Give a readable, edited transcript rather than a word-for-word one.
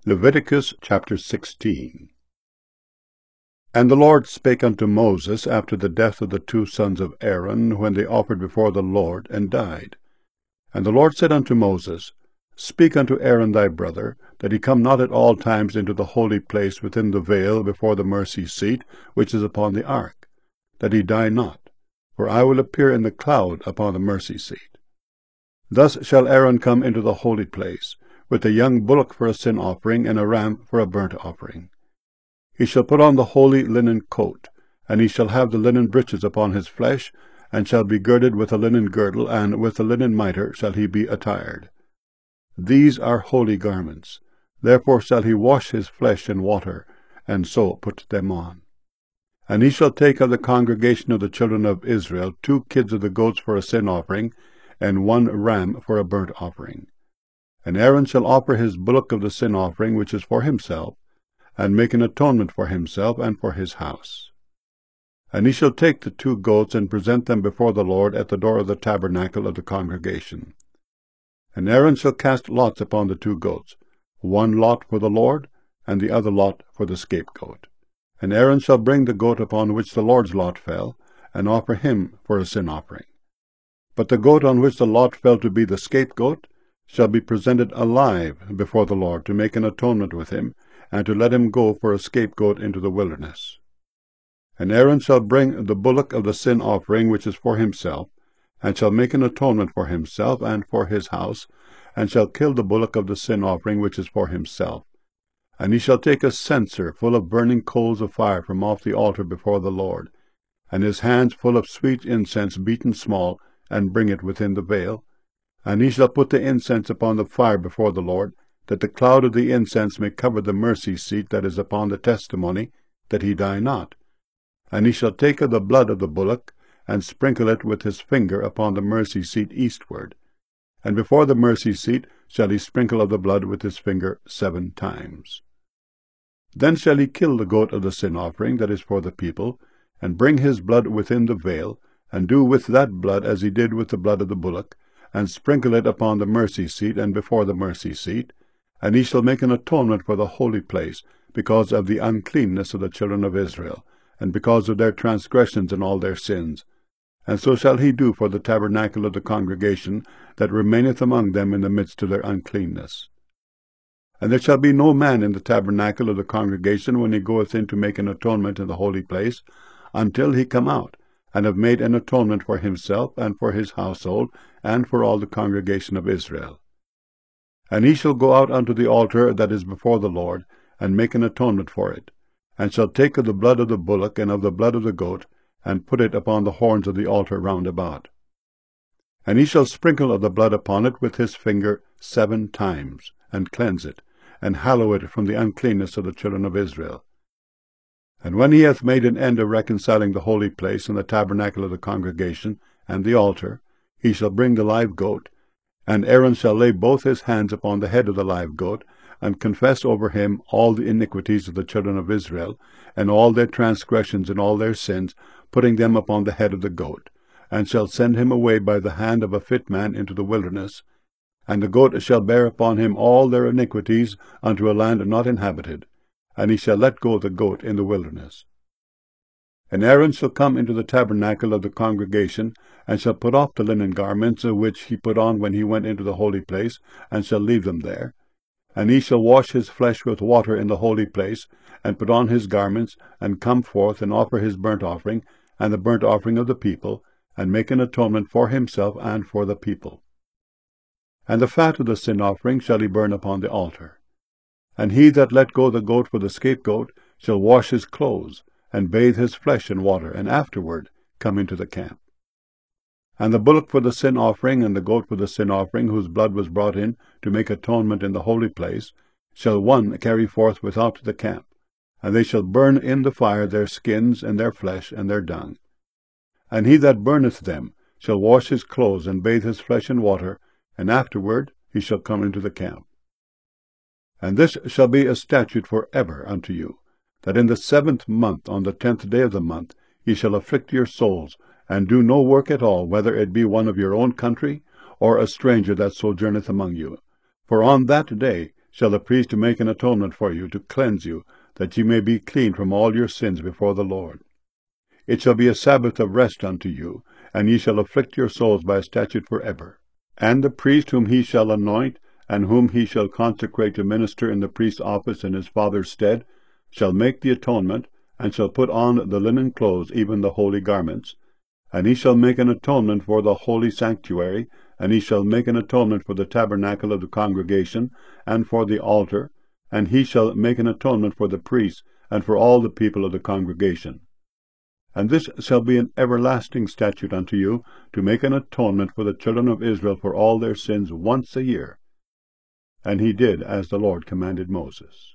Leviticus chapter 16. And the Lord spake unto Moses after the death of the two sons of Aaron, when they offered before the Lord, and died. And the Lord said unto Moses, Speak unto Aaron thy brother, that he come not at all times into the holy place within the veil before the mercy seat, which is upon the ark, that he die not, for I will appear in the cloud upon the mercy seat. Thus shall Aaron come into the holy place, with a young bullock for a sin offering, and a ram for a burnt offering. He shall put on the holy linen coat, and he shall have the linen breeches upon his flesh, and shall be girded with a linen girdle, and with a linen mitre shall he be attired. These are holy garments. Therefore shall he wash his flesh in water, and so put them on. And he shall take of the congregation of the children of Israel 2 kids of the goats for a sin offering, and 1 ram for a burnt offering. And Aaron shall offer his bullock of the sin offering, which is for himself, and make an atonement for himself and for his house. And he shall take the 2 goats, and present them before the Lord at the door of the tabernacle of the congregation. And Aaron shall cast lots upon the 2 goats, 1 lot for the Lord, and the other lot for the scapegoat. And Aaron shall bring the goat upon which the Lord's lot fell, and offer him for a sin offering. But the goat on which the lot fell to be the scapegoat shall be presented alive before the Lord, to make an atonement with him, and to let him go for a scapegoat into the wilderness. And Aaron shall bring the bullock of the sin offering, which is for himself, and shall make an atonement for himself and for his house, and shall kill the bullock of the sin offering, which is for himself. And he shall take a censer full of burning coals of fire from off the altar before the Lord, and his hands full of sweet incense beaten small, and bring it within the veil. And he shall put the incense upon the fire before the Lord, that the cloud of the incense may cover the mercy seat that is upon the testimony, that he die not. And he shall take of the blood of the bullock, and sprinkle it with his finger upon the mercy seat eastward. And before the mercy seat shall he sprinkle of the blood with his finger 7 times. Then shall he kill the goat of the sin offering that is for the people, and bring his blood within the veil, and do with that blood as he did with the blood of the bullock, and sprinkle it upon the mercy seat and before the mercy seat. And he shall make an atonement for the holy place, because of the uncleanness of the children of Israel, and because of their transgressions and all their sins. And so shall he do for the tabernacle of the congregation that remaineth among them in the midst of their uncleanness. And there shall be no man in the tabernacle of the congregation when he goeth in to make an atonement in the holy place, until he come out, and have made an atonement for himself and for his household, and for all the congregation of Israel. And he shall go out unto the altar that is before the Lord, and make an atonement for it, and shall take of the blood of the bullock and of the blood of the goat, and put it upon the horns of the altar round about. And he shall sprinkle of the blood upon it with his finger 7 times, and cleanse it, and hallow it from the uncleanness of the children of Israel. And when he hath made an end of reconciling the holy place and the tabernacle of the congregation and the altar, he shall bring the live goat, and Aaron shall lay both his hands upon the head of the live goat, and confess over him all the iniquities of the children of Israel, and all their transgressions and all their sins, putting them upon the head of the goat, and shall send him away by the hand of a fit man into the wilderness. And the goat shall bear upon him all their iniquities unto a land not inhabited, and he shall let go the goat in the wilderness. And Aaron shall come into the tabernacle of the congregation, and shall put off the linen garments which he put on when he went into the holy place, and shall leave them there. And he shall wash his flesh with water in the holy place, and put on his garments, and come forth, and offer his burnt offering, and the burnt offering of the people, and make an atonement for himself and for the people. And the fat of the sin offering shall he burn upon the altar. And he that let go the goat for the scapegoat shall wash his clothes, and bathe his flesh in water, and afterward come into the camp. And the bullock for the sin offering, and the goat for the sin offering, whose blood was brought in to make atonement in the holy place, shall one carry forth without the camp, and they shall burn in the fire their skins, and their flesh, and their dung. And he that burneth them shall wash his clothes, and bathe his flesh in water, and afterward he shall come into the camp. And this shall be a statute for ever unto you, that in the 7th month, on the 10th day of the month, ye shall afflict your souls, and do no work at all, whether it be one of your own country, or a stranger that sojourneth among you. For on that day shall the priest make an atonement for you, to cleanse you, that ye may be clean from all your sins before the Lord. It shall be a Sabbath of rest unto you, and ye shall afflict your souls by a statute for ever. And the priest whom he shall anoint, and whom he shall consecrate to minister in the priest's office in his father's stead, shall make the atonement, and shall put on the linen clothes, even the holy garments. And he shall make an atonement for the holy sanctuary, and he shall make an atonement for the tabernacle of the congregation, and for the altar, and he shall make an atonement for the priests, and for all the people of the congregation. And this shall be an everlasting statute unto you, to make an atonement for the children of Israel for all their sins once a year. And he did as the Lord commanded Moses.